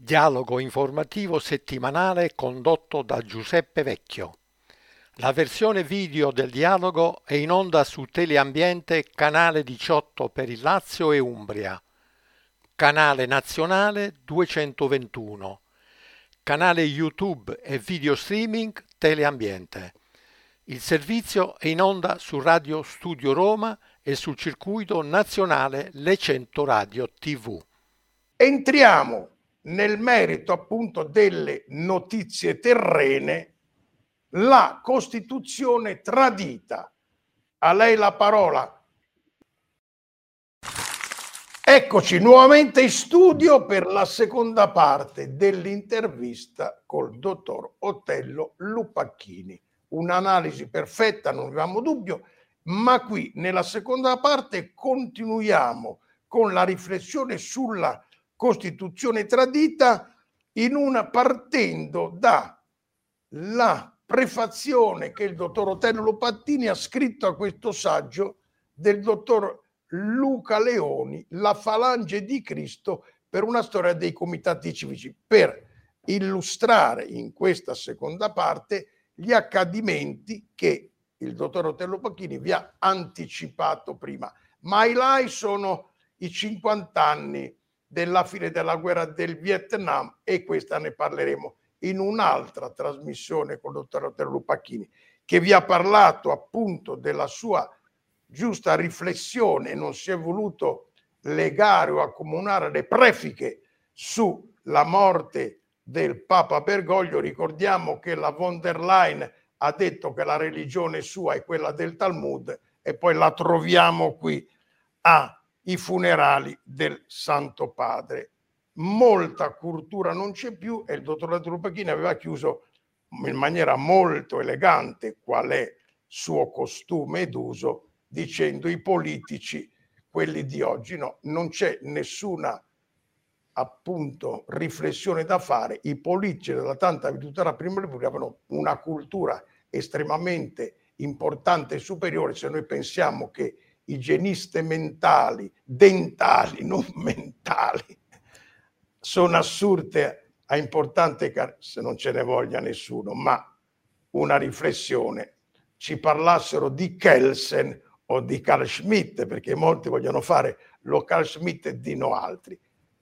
Dialogo informativo settimanale condotto da Giuseppe Vecchio. La versione video del dialogo è in onda su Teleambiente canale 18 per il Lazio e Umbria, canale nazionale 221, canale YouTube e video streaming Teleambiente. Il servizio è in onda su Radio Studio Roma e sul circuito nazionale Le 100 Radio TV. Entriamo nel merito appunto delle notizie terrene. La Costituzione tradita. A lei la parola. Eccoci nuovamente in studio per la seconda parte dell'intervista col dottor Otello Lupacchini. Un'analisi perfetta, non avevamo dubbio, ma qui nella seconda parte continuiamo con la riflessione sulla Costituzione tradita partendo dalla prefazione che il dottor Otello Lupacchini ha scritto a questo saggio del dottor Luca Leoni, La Falange di Cristo per una storia dei comitati civici, per illustrare in questa seconda parte gli accadimenti che il dottor Otello Lupacchini vi ha anticipato prima. Ma highlight sono i 50 anni della fine della guerra del Vietnam, e questa ne parleremo in un'altra trasmissione con il dottor Otello Lupacchini, che vi ha parlato appunto della sua giusta riflessione. Non si è voluto legare o accomunare le prefighe sulla morte del Papa Bergoglio. Ricordiamo che la von der Leyen ha detto che la religione sua è quella del Talmud, e poi la troviamo qui ai funerali del Santo Padre. Molta cultura non c'è più, e il dottor Lupacchini aveva chiuso in maniera molto elegante, qual è suo costume d'uso, dicendo: i politici, quelli di oggi, no, non c'è nessuna appunto riflessione da fare. I politici della tanta virtù della prima repubblica avevano una cultura estremamente importante e superiore. Se noi pensiamo che igieniste mentali, dentali, non mentali, sono assurde a importante, se non ce ne voglia nessuno, ma una riflessione, ci parlassero di Kelsen o di Carl Schmitt, perché molti vogliono fare lo Carl Schmitt e di no altri.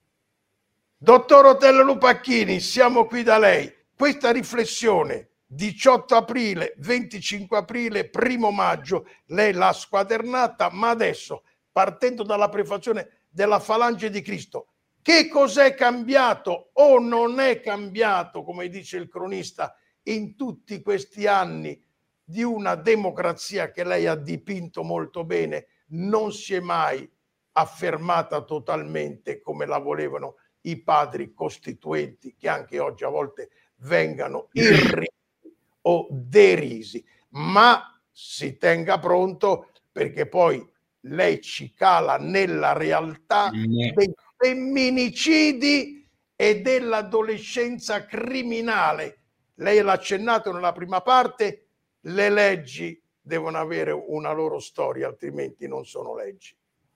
Dottor Otello Lupacchini, siamo qui da lei. Questa riflessione 18 aprile, 25 aprile, 1 maggio, lei l'ha squadernata, ma adesso, partendo dalla prefazione della Falange di Cristo, che cos'è cambiato o non è cambiato, come dice il cronista, in tutti questi anni di una democrazia che lei ha dipinto molto bene, non si è mai affermata totalmente come la volevano i padri costituenti, che anche oggi a volte vengano irrisi o derisi, ma si tenga pronto, perché poi lei ci cala nella realtà dei femminicidi e dell'adolescenza criminale. Lei l'ha accennato nella prima parte, le leggi devono avere una loro storia, altrimenti non sono leggi.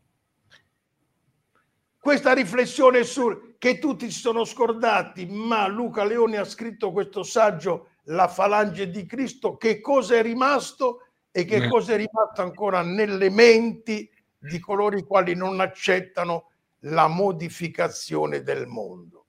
Questa riflessione che tutti si sono scordati, ma Luca Leoni ha scritto questo saggio, La Falange di Cristo, che cosa è rimasto e che cosa è rimasto ancora nelle menti di coloro i quali non accettano la modificazione del mondo.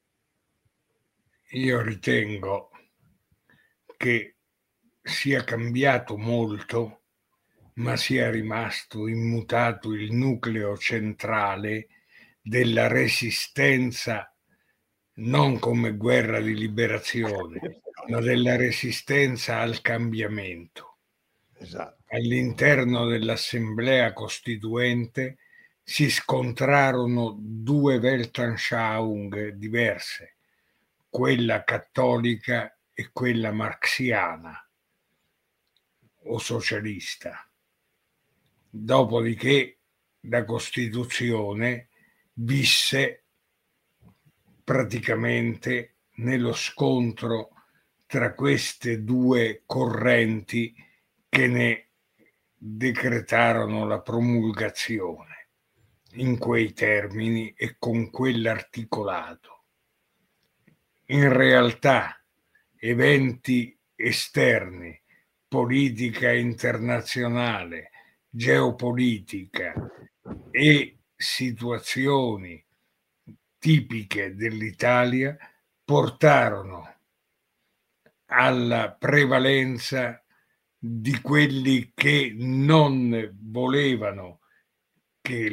Io ritengo che sia cambiato molto, ma sia rimasto immutato il nucleo centrale della resistenza, non come guerra di liberazione, ma della resistenza al cambiamento. Esatto. All'interno dell'Assemblea Costituente si scontrarono due Weltanschauung diverse, quella cattolica e quella marxiana o socialista. Dopodiché la Costituzione visse praticamente nello scontro tra queste due correnti che ne decretarono la promulgazione in quei termini e con quell'articolato. in realtà eventi esterni, politica internazionale, geopolitica e situazioni tipiche dell'Italia portarono alla prevalenza di quelli che non volevano che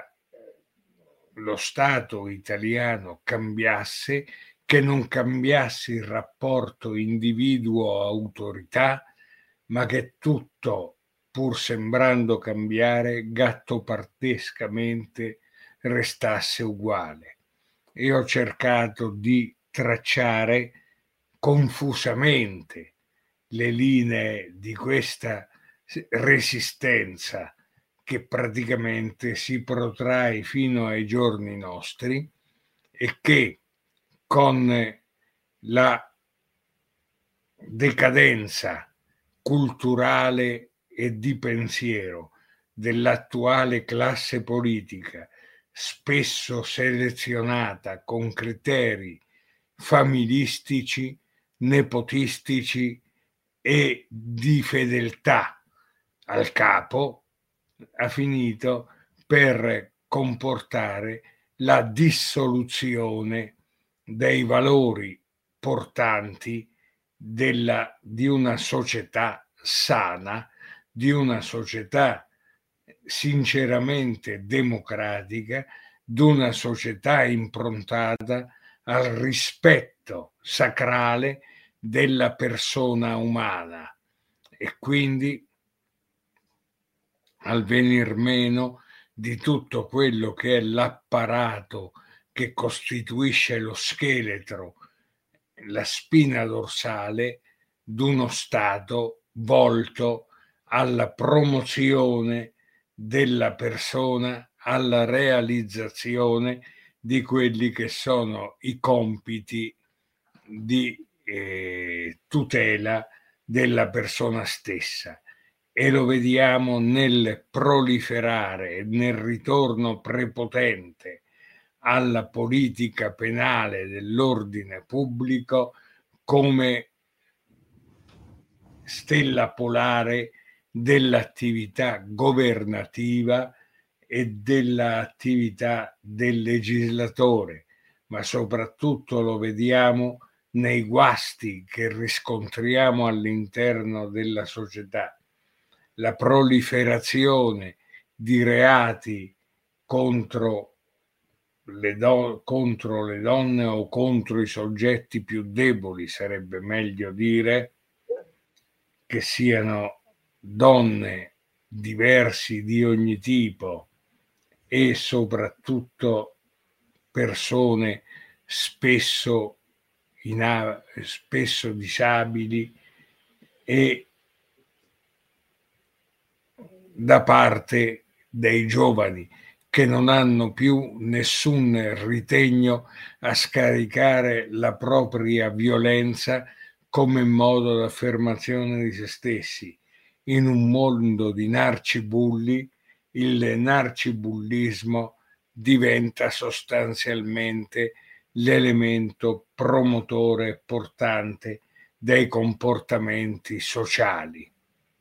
lo Stato italiano cambiasse, che non cambiasse il rapporto individuo-autorità, ma che tutto, pur sembrando cambiare, gattopartescamente restasse uguale. E ho cercato di tracciare confusamente le linee di questa resistenza che praticamente si protrae fino ai giorni nostri e che con la decadenza culturale e di pensiero dell'attuale classe politica, spesso selezionata con criteri familistici, nepotistici e di fedeltà al capo, ha finito per comportare la dissoluzione dei valori portanti di una società sana, di una società sinceramente democratica, di una società improntata al rispetto sacrale della persona umana e quindi al venir meno di tutto quello che è l'apparato che costituisce lo scheletro, la spina dorsale di uno Stato volto alla promozione della persona, alla realizzazione di quelli che sono i compiti di tutela della persona stessa. E lo vediamo nel proliferare, nel ritorno prepotente alla politica penale dell'ordine pubblico come stella polare dell'attività governativa e dell'attività del legislatore, ma soprattutto lo vediamo nei guasti che riscontriamo all'interno della società. La proliferazione di reati contro le donne o contro i soggetti più deboli, sarebbe meglio dire, che siano donne diversi di ogni tipo e soprattutto persone spesso disabili e da parte dei giovani che non hanno più nessun ritegno a scaricare la propria violenza come modo d'affermazione di se stessi. In un mondo di narcibulli, il narcibullismo diventa sostanzialmente l'elemento promotore e portante dei comportamenti sociali.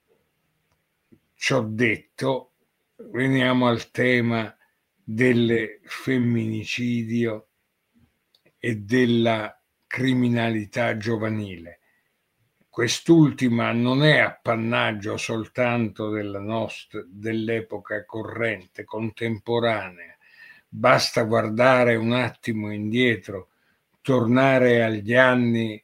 Ciò detto, veniamo al tema del femminicidio e della criminalità giovanile. Quest'ultima non è appannaggio soltanto dell'epoca corrente, contemporanea. Basta guardare un attimo indietro, tornare agli anni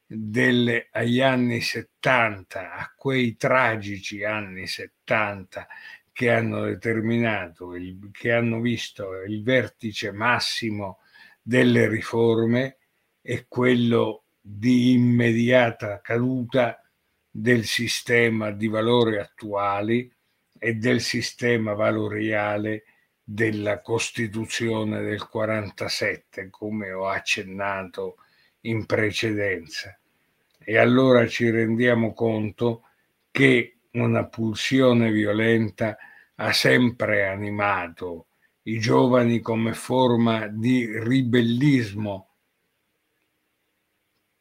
70, a quei tragici anni 70 che hanno determinato, che hanno visto il vertice massimo delle riforme e quello di immediata caduta del sistema di valori attuali e del sistema valoriale della Costituzione del 47, come ho accennato in precedenza. E allora ci rendiamo conto che una pulsione violenta ha sempre animato i giovani come forma di ribellismo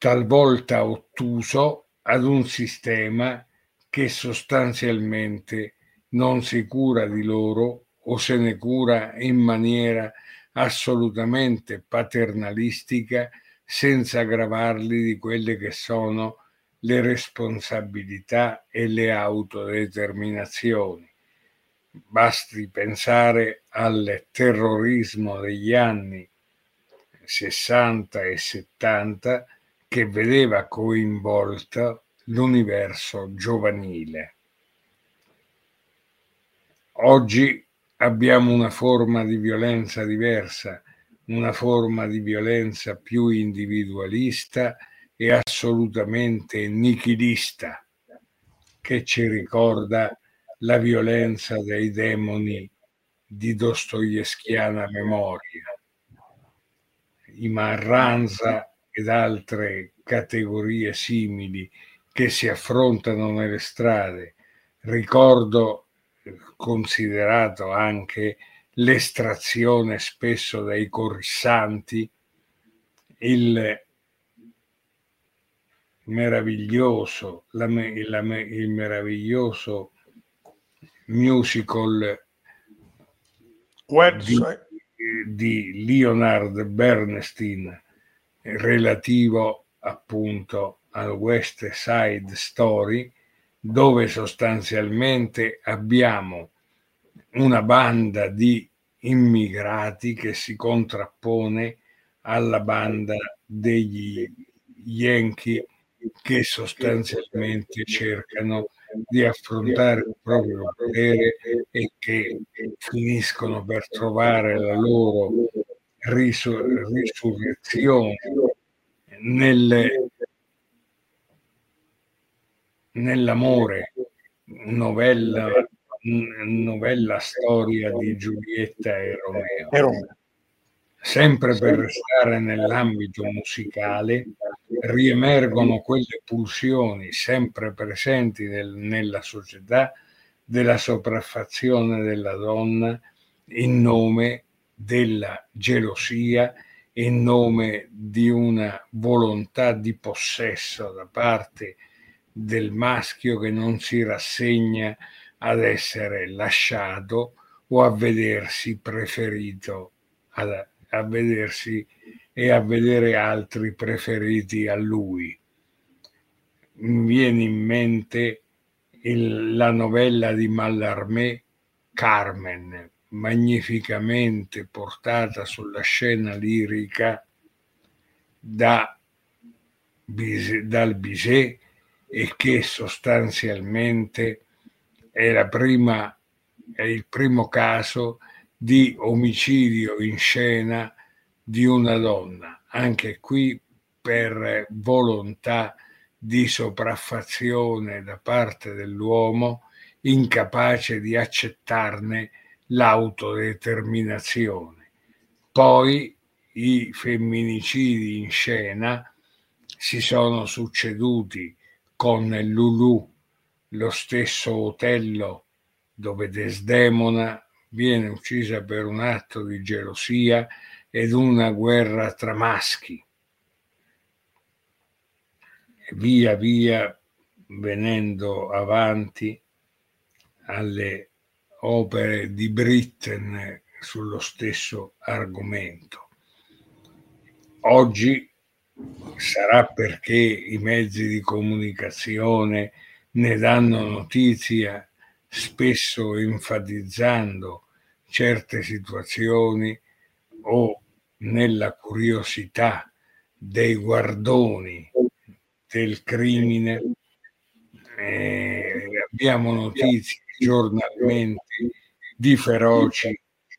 talvolta ottuso, ad un sistema che sostanzialmente non si cura di loro o se ne cura in maniera assolutamente paternalistica, senza gravarli di quelle che sono le responsabilità e le autodeterminazioni. Basti pensare al terrorismo degli anni 60 e 70 che vedeva coinvolto l'universo giovanile. Oggi abbiamo una forma di violenza diversa, una forma di violenza più individualista e assolutamente nichilista, che ci ricorda la violenza dei demoni di dostoevskiana memoria. I Marranza ed altre categorie simili che si affrontano nelle strade. Ricordo, considerato anche l'estrazione spesso dai corrissanti, il meraviglioso musical di Leonard Bernstein relativo appunto al West Side Story, dove sostanzialmente abbiamo una banda di immigrati che si contrappone alla banda degli Yankee che sostanzialmente cercano di affrontare il proprio potere e che finiscono per trovare la loro risurrezione nell'amore, novella storia di Giulietta e Romeo. Sempre per restare nell'ambito musicale, riemergono quelle pulsioni sempre presenti nella società della sopraffazione della donna in nome della gelosia, in nome di una volontà di possesso da parte del maschio che non si rassegna ad essere lasciato o a vedersi preferito, a vedersi e a vedere altri preferiti a lui. Mi viene in mente la novella di Mallarmé, Carmen, magnificamente portata sulla scena lirica dal Bizet, e che sostanzialmente è il primo caso di omicidio in scena di una donna, anche qui per volontà di sopraffazione da parte dell'uomo, incapace di accettarne l'autodeterminazione. Poi i femminicidi in scena si sono succeduti con Lulù, lo stesso Otello, dove Desdemona viene uccisa per un atto di gelosia ed una guerra tra maschi. Via via venendo avanti alle opere di Britten sullo stesso argomento. Oggi sarà perché i mezzi di comunicazione ne danno notizia, spesso enfatizzando certe situazioni o nella curiosità dei guardoni del crimine. Abbiamo notizie giornalmente di feroci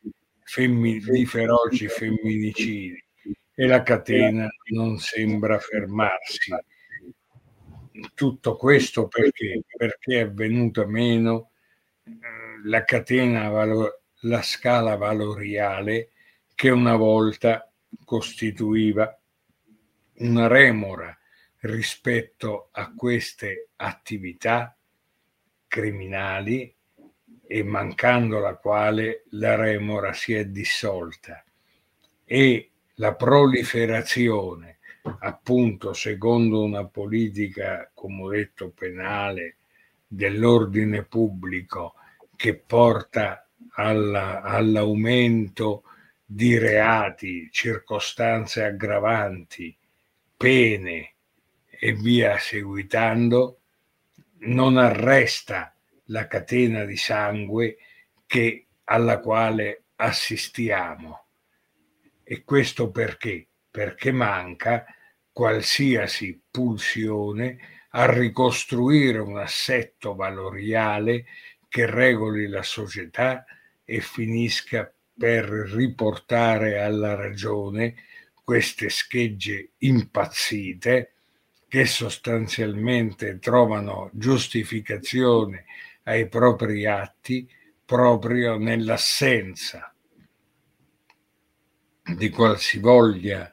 femminicidi e la catena non sembra fermarsi. Tutto questo perché è venuta meno la catena, la scala valoriale che una volta costituiva una remora rispetto a queste attività criminali, e mancando la quale la remora si è dissolta, e la proliferazione appunto secondo una politica, come ho detto, penale dell'ordine pubblico che porta all'aumento di reati, circostanze aggravanti, pene e via seguitando, non arresta la catena di sangue alla quale assistiamo. E questo perché? Perché manca qualsiasi pulsione a ricostruire un assetto valoriale che regoli la società e finisca per riportare alla ragione queste schegge impazzite che sostanzialmente trovano giustificazione ai propri atti proprio nell'assenza di qualsivoglia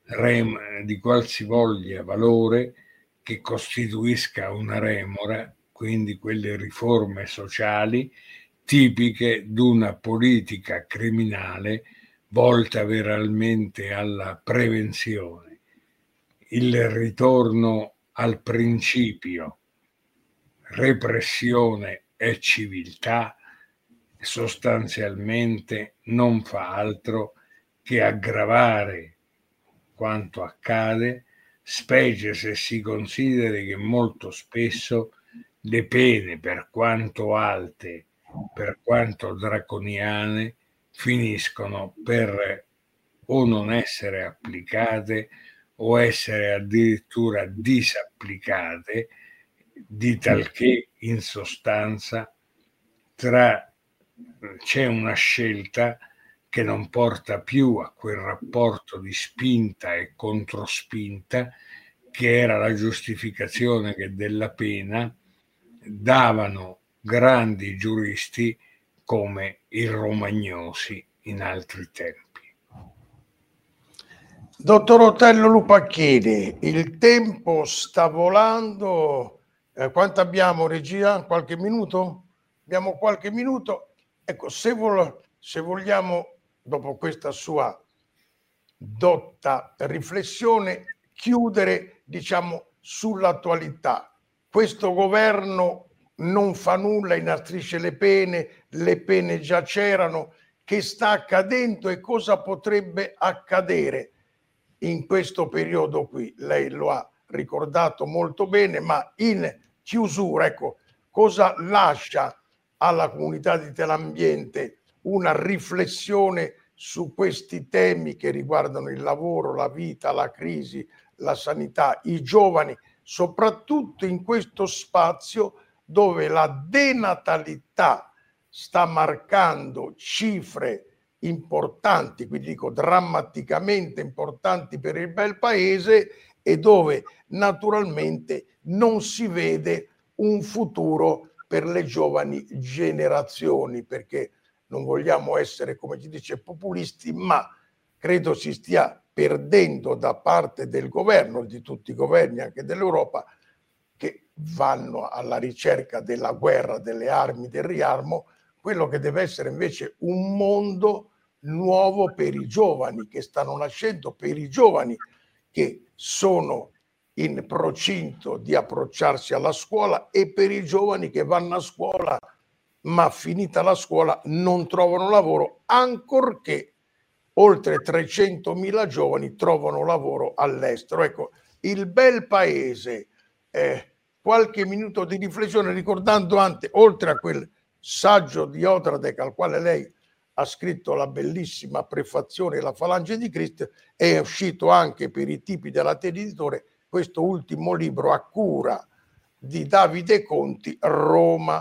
valore che costituisca una remora, quindi quelle riforme sociali tipiche di una politica criminale volta veramente alla prevenzione, il ritorno al principio repressione e civiltà sostanzialmente non fa altro che aggravare quanto accade, specie se si consideri che molto spesso le pene, per quanto alte, per quanto draconiane, finiscono per o non essere applicate o essere addirittura disapplicate, di talché in sostanza c'è una scelta che non porta più a quel rapporto di spinta e controspinta che era la giustificazione che della pena davano grandi giuristi come il Romagnosi in altri tempi. Dottor Otello Lupacchini, il tempo sta volando. Quanto abbiamo, regia? Qualche minuto? Abbiamo qualche minuto. Ecco, se vogliamo, dopo questa sua dotta riflessione, chiudere, diciamo, sull'attualità. Questo governo non fa nulla, inasprisce le pene già c'erano. Che sta accadendo e cosa potrebbe accadere in questo periodo qui? Lei lo ha ricordato molto bene, ma in chiusura, ecco, cosa lascia alla comunità di Telambiente una riflessione su questi temi che riguardano il lavoro, la vita, la crisi, la sanità, i giovani, soprattutto in questo spazio dove la denatalità sta marcando cifre importanti, quindi dico drammaticamente importanti per il bel paese, e dove naturalmente non si vede un futuro per le giovani generazioni, perché non vogliamo essere, come si dice, populisti, ma credo si stia perdendo da parte del governo, di tutti i governi, anche dell'Europa, che vanno alla ricerca della guerra, delle armi, del riarmo, quello che deve essere invece un mondo nuovo per i giovani che stanno nascendo, per i giovani che sono in procinto di approcciarsi alla scuola e per i giovani che vanno a scuola ma finita la scuola non trovano lavoro, ancorché oltre 300.000 giovani trovano lavoro all'estero. Ecco, il bel paese, qualche minuto di riflessione ricordando anche, oltre a quel saggio di Odradek al quale lei ha scritto la bellissima prefazione La Falange di Cristo, è uscito anche per i tipi della Tele Editore questo ultimo libro a cura di Davide Conti, Roma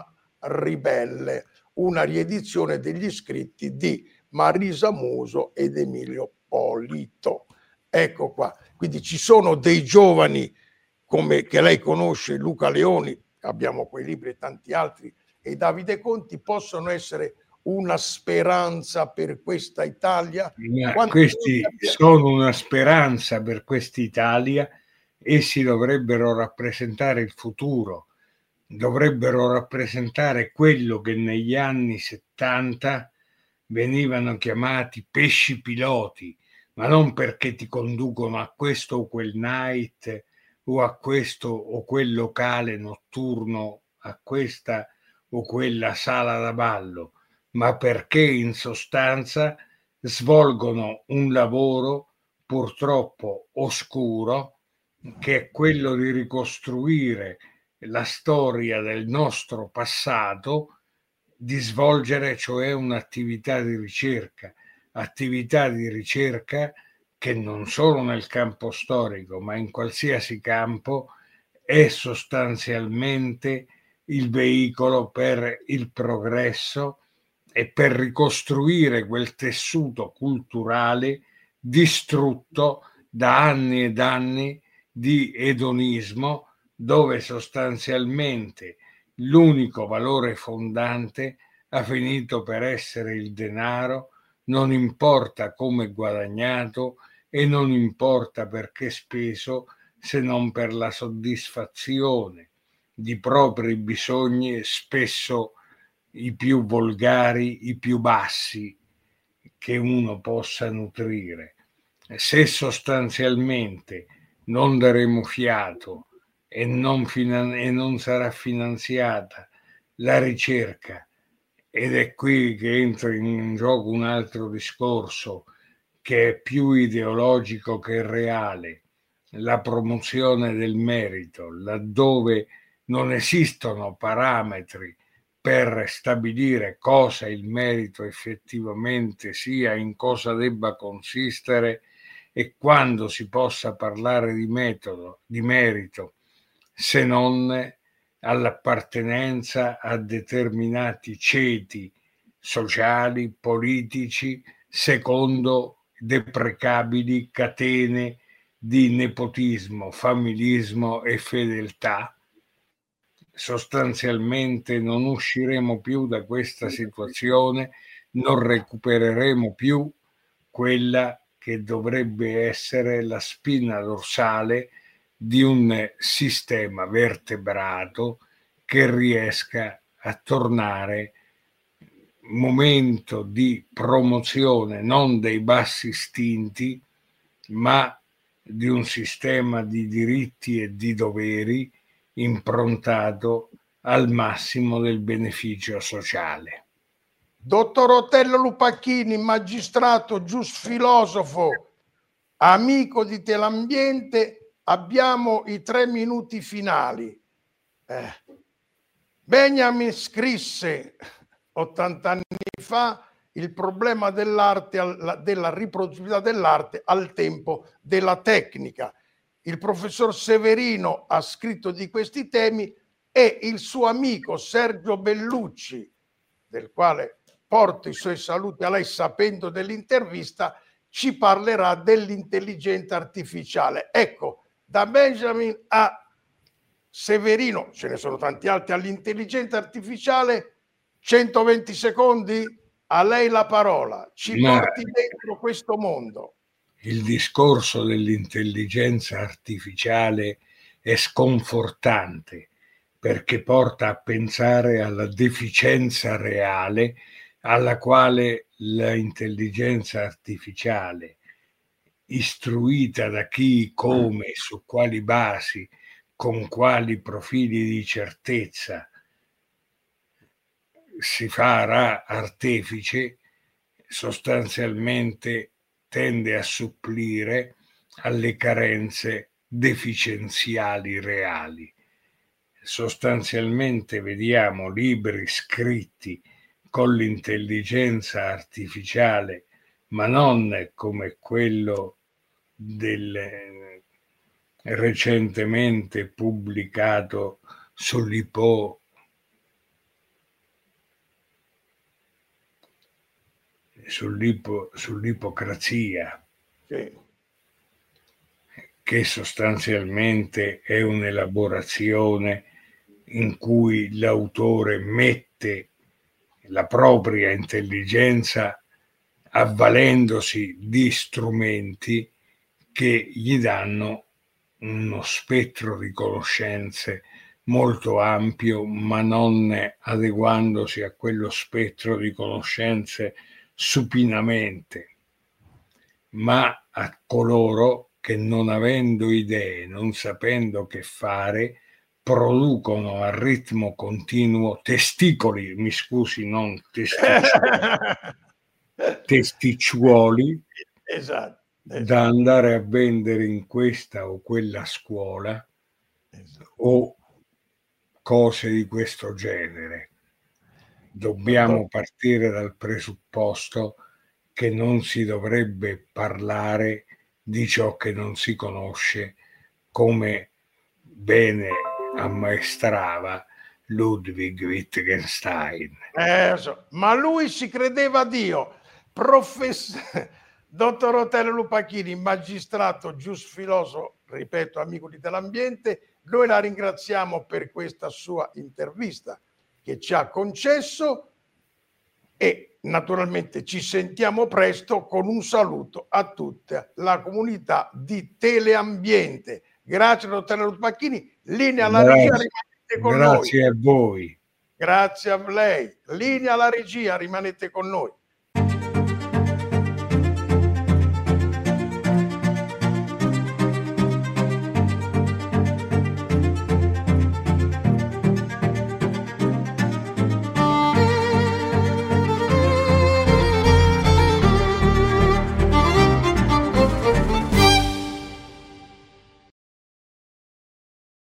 Ribelle, una riedizione degli scritti di Marisa Muso ed Emilio Polito. Ecco qua, quindi ci sono dei giovani come che lei conosce, Luca Leoni, abbiamo quei libri e tanti altri, e Davide Conti, possono essere una speranza per questa Italia? Questi sono una speranza per questa Italia. Essi dovrebbero rappresentare il futuro, dovrebbero rappresentare quello che negli anni 70 venivano chiamati pesci piloti, ma non perché ti conducono a questo o quel night o a questo o quel locale notturno, a questa o quella sala da ballo, ma perché in sostanza svolgono un lavoro purtroppo oscuro, che è quello di ricostruire la storia del nostro passato, di svolgere cioè un'attività di ricerca che non solo nel campo storico, ma in qualsiasi campo è sostanzialmente il veicolo per il progresso e per ricostruire quel tessuto culturale distrutto da anni ed anni di edonismo, dove sostanzialmente l'unico valore fondante ha finito per essere il denaro, non importa come guadagnato e non importa perché speso, se non per la soddisfazione di propri bisogni, spesso i più volgari, i più bassi che uno possa nutrire. Se sostanzialmente non daremo fiato e non sarà finanziata la ricerca, ed è qui che entra in gioco un altro discorso che è più ideologico che reale, la promozione del merito, laddove non esistono parametri per stabilire cosa il merito effettivamente sia, in cosa debba consistere e quando si possa parlare di metodo, di merito, se non all'appartenenza a determinati ceti sociali, politici, secondo deprecabili catene di nepotismo, familismo e fedeltà. Sostanzialmente non usciremo più da questa situazione, non recupereremo più quella che dovrebbe essere la spina dorsale di un sistema vertebrato che riesca a tornare momento di promozione non dei bassi istinti, ma di un sistema di diritti e di doveri improntato al massimo del beneficio sociale. Dottor Otello Lupacchini, magistrato, giusfilosofo, amico di Telambiente, abbiamo i 3 minuti finali. Benjamin scrisse 80 anni fa il problema dell'arte, della riproduttività dell'arte al tempo della tecnica. Il professor Severino ha scritto di questi temi e il suo amico Sergio Bellucci, del quale porto i suoi saluti a lei sapendo dell'intervista, ci parlerà dell'intelligenza artificiale. Ecco, da Benjamin a Severino, ce ne sono tanti altri, all'intelligenza artificiale, 120 secondi, a lei la parola. Ci porti dentro questo mondo. Il discorso dell'intelligenza artificiale è sconfortante perché porta a pensare alla deficienza reale alla quale l'intelligenza artificiale, istruita da chi, come, su quali basi, con quali profili di certezza si farà artefice, sostanzialmente tende a supplire alle carenze deficienziali reali. Sostanzialmente vediamo libri scritti con l'intelligenza artificiale, ma non come quello del recentemente pubblicato sull'ipocrazia, Sì. che sostanzialmente è un'elaborazione in cui l'autore mette la propria intelligenza avvalendosi di strumenti che gli danno uno spettro di conoscenze molto ampio, ma non adeguandosi a quello spettro di conoscenze supinamente, ma a coloro che, non avendo idee, non sapendo che fare, producono a ritmo continuo testicoli, mi scusi, non testicciuoli, esatto, da andare a vendere in questa o quella scuola, o cose di questo genere. Dobbiamo partire dal presupposto che non si dovrebbe parlare di ciò che non si conosce, come bene ammaestrava Ludwig Wittgenstein. Ma lui si credeva Dio. Dottor Otello Lupacchini, magistrato, giusfiloso, ripeto, amico di Telambiente, noi la ringraziamo per questa sua intervista che ci ha concesso e naturalmente ci sentiamo presto, con un saluto a tutta la comunità di Teleambiente. Grazie, dottor Lupacchini. Linea alla regia, rimanete con noi. Grazie a voi. Grazie a lei. Linea alla regia, rimanete con noi.